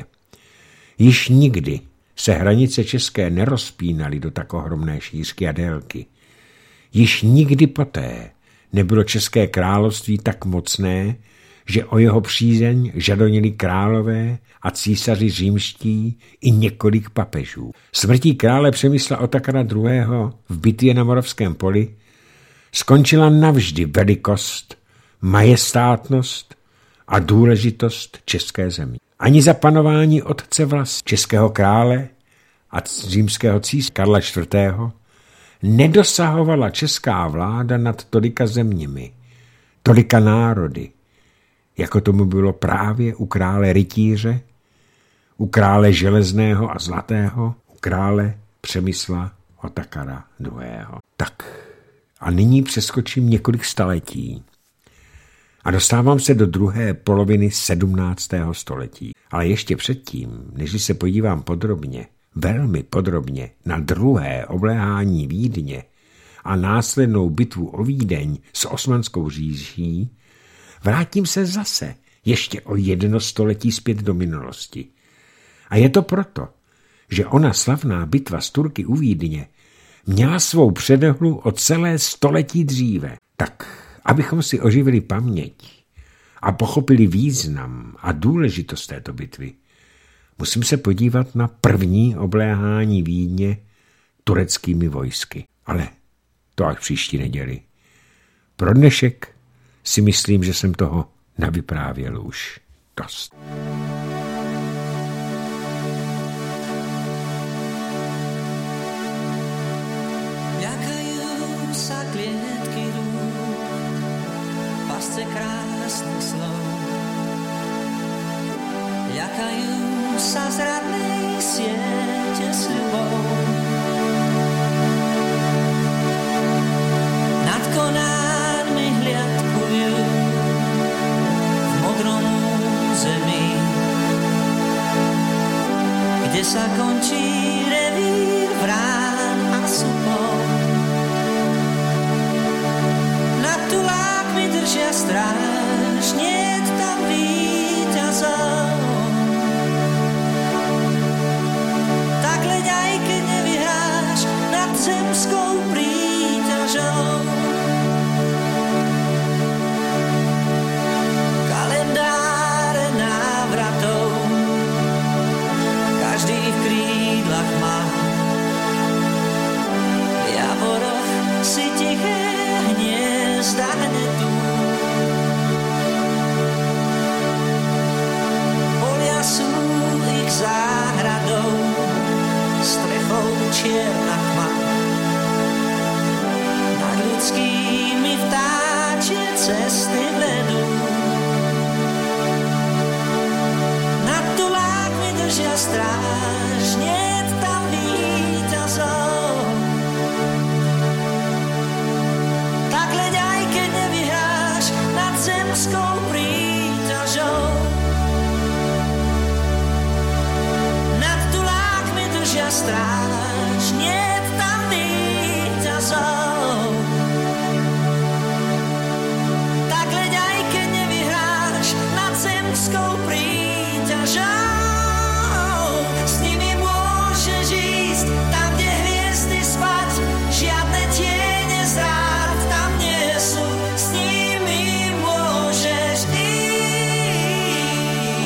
Již nikdy se hranice české nerozpínaly do tak ohromné šířky a délky. Již nikdy poté nebylo České království tak mocné, že o jeho přízeň žadonili králové a císaři římští i několik papežů. Smrtí krále Přemysla Otakara II. V bitvě na Moravském poli skončila navždy velikost, majestátnost a důležitost české země. Ani za panování otce Vlasta, českého krále a římského císaře Karla IV. Nedosahovala česká vláda nad tolika zeměmi, tolika národy, jako tomu bylo právě u krále rytíře, u krále železného a zlatého, u krále Přemysla Otakara II. Tak a nyní přeskočím několik staletí a dostávám se do druhé poloviny 17. století. Ale ještě předtím, než se podívám podrobně, velmi podrobně na druhé obléhání Vídně a následnou bitvu o Vídeň s Osmanskou říší, vrátím se zase ještě o 1 století zpět do minulosti. A je to proto, že ona slavná bitva s Turky u Vídně měla svou předehlu o celé století dříve. Tak, abychom si oživili paměť a pochopili význam a důležitost této bitvy, musím se podívat na první obléhání Vídně tureckými vojsky. Ale to až příští neděli. Pro dnešek si myslím, že jsem toho navyprávěl už dost. Ľakajú sa klietky rúk, pasce krásnych slov. Ľakajú sa zradnej siete sľubov. Nad konármi hliadkujú v modrom území, kde sa končí revír vrán a supov. Nad tulákmi držia stráž, niet tam víťazov. Tak leď aj keď s kým mi vtáčie cesty vedú. Nad tulákmi držia stráž, niet tam víťazov. Tak leď aj keď nevyhráš nad zemskou príťažou. Nad tulákmi držia stráž, niet tam víťazov. Tak leď aj keď nevyhráš nad zemskou príťažou. S nimi môžeš ísť tam, kde hviezdy spať, žiadne tiene zrád tam nie sú. S nimi môžeš ísť.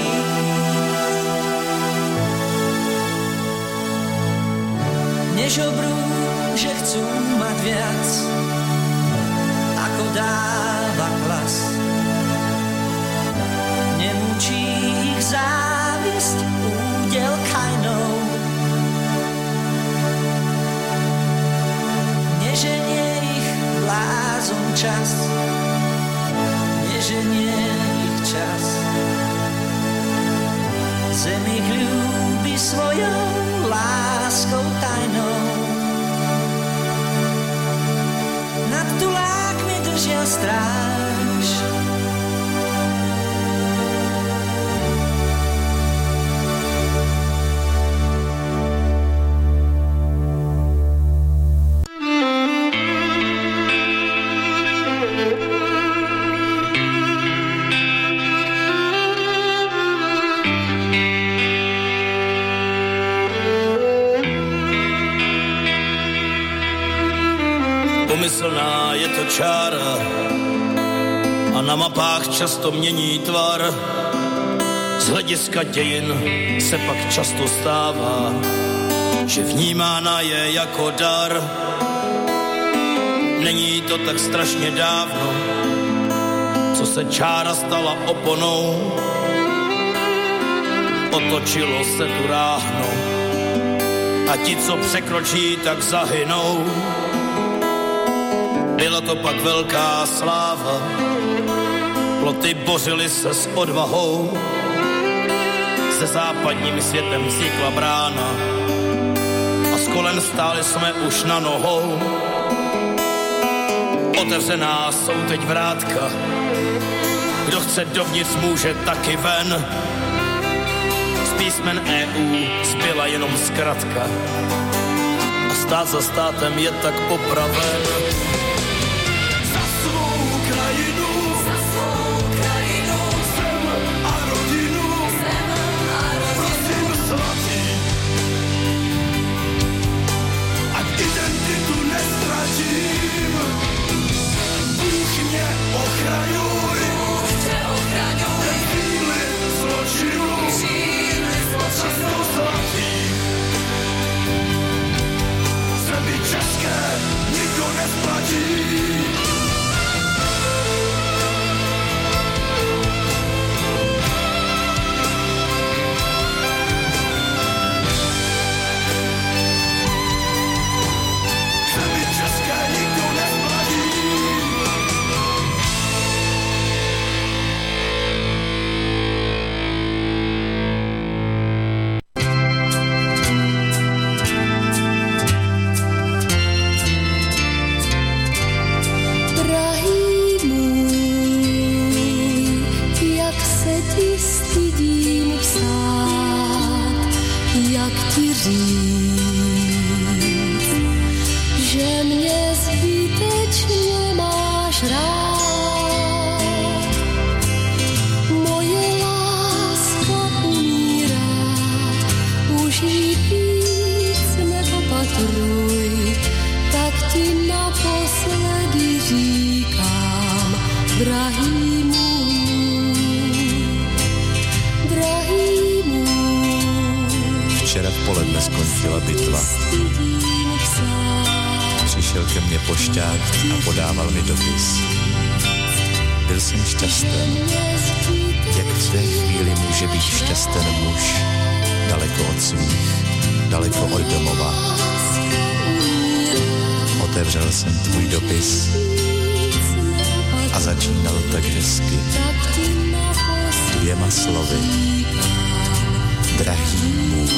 Než obrú, že chcú mať viac, ako dáva klas. Nemučí ich závisť údel kajnou. Neženie ich blázon čas, neženie ich čas. Zem ich ľúbi svojou láskou tajnou. Nad tulákmi držia stráž. Pomyslná je to čára a na mapách často mění tvar. Z hlediska dějin se pak často stává, že vnímána je jako dar. Není to tak strašně dávno, co se čára stala oponou. Otočilo se tu ráhno a ti, co překročí, tak zahynou. Byla to pak velká sláva, ploty bořily se s odvahou. Se západním světem vznikla brána a s kolen stáli jsme už na nohou. Otevřená jsou teď vrátka, kdo chce dovnitř, může taky ven. Z písmen EU zbyla jenom zkratka a stát za státem je tak popraven. Za svou krajinu, zem a rodinu, prosím svatý, ať identitu nestratím. Bůh mě ochraňuj, ten chvíli zločinu, časnou svatý. Zemi české nikdo nesplatí. Zemi české nikdo nesplatí. Že mě zbytečně máš rád. Moje láska umírá, už jí víc nepopatruj, tak ti naposledy říkám, drahý můj. Včera v poledne skončila bitva. Přišel ke mně pošťák a podával mi dopis. Byl jsem šťasten. Jak v té chvíli může být šťasten muž, daleko od svých, daleko od domova, od Otevřel jsem tvůj dopis a začínal tak hezky. 2 slovy. Drahý můj.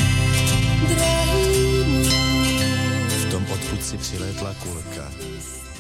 V tom odkud si přilétla kulka.